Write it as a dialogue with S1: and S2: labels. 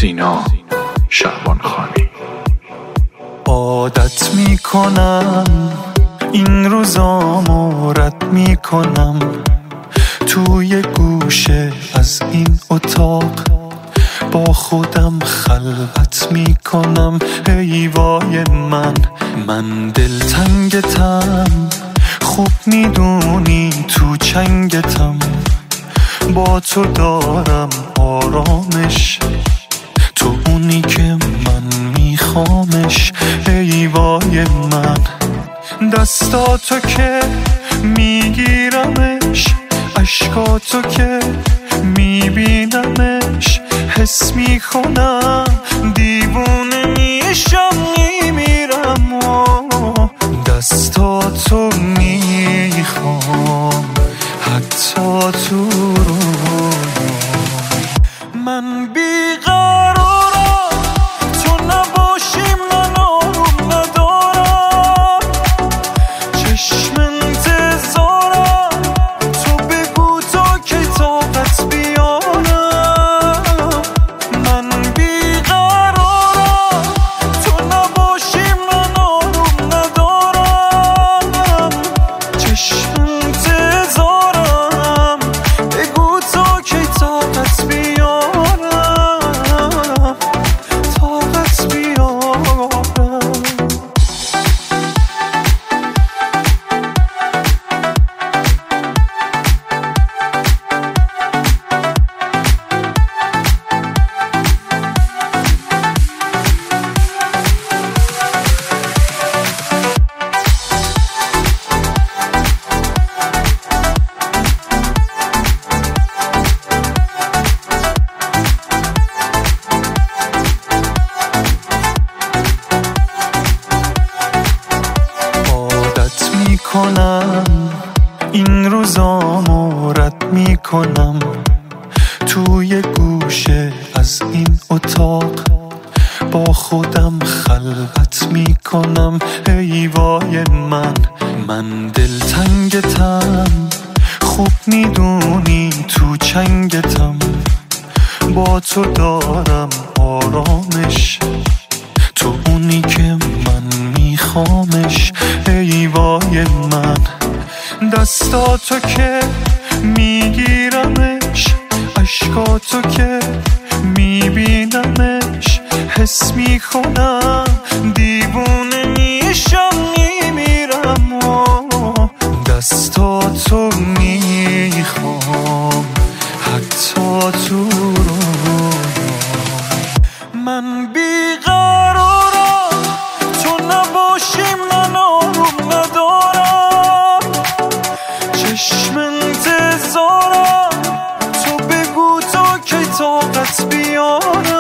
S1: سینا شعبانخانی.
S2: عادت میکنم این روزامو رد میکنم، توی گوشه از این اتاق با خودم خلوت میکنم. ای وای من دلتنگتم، خوب میدونی تو چنگتم، با تو دارم آرامش، تو اونی که من میخوامش. ای وای دستاتو که میگیرمش، عشقاتو که میبینمش، حس میکنم دیوونه میشم میمیرم و دستاتو میخوام حتی تو رویام. من بیقرارم تو نباشی، من آروم ندارم، چشم انتظارم تو بگو تا که طاقت بیارم. من بیقرارم تو نباشی، من آروم ندارم، چشم انتظارم بگو تا که طاقت بیارم، طاقت بیارم. این روزامو رد میکنم، توی گوشه از این اتاق با خودم خلوت میکنم. ای وای من دلتنگتم، خوب میدونی تو چنگتم، با تو دارم آرامش، تو اونی که من میخوامش. ای وای دستاتو که میگیرمش، عشقاتو که میبینمش، حس میکنم دیوونه میشم میمیرم و دستاتو میخوام حتی تو رویام. من بیقرارم تو نباشی، من آروم ندارم، چشم انتظارم تو بگو تا که طاقت بیارم.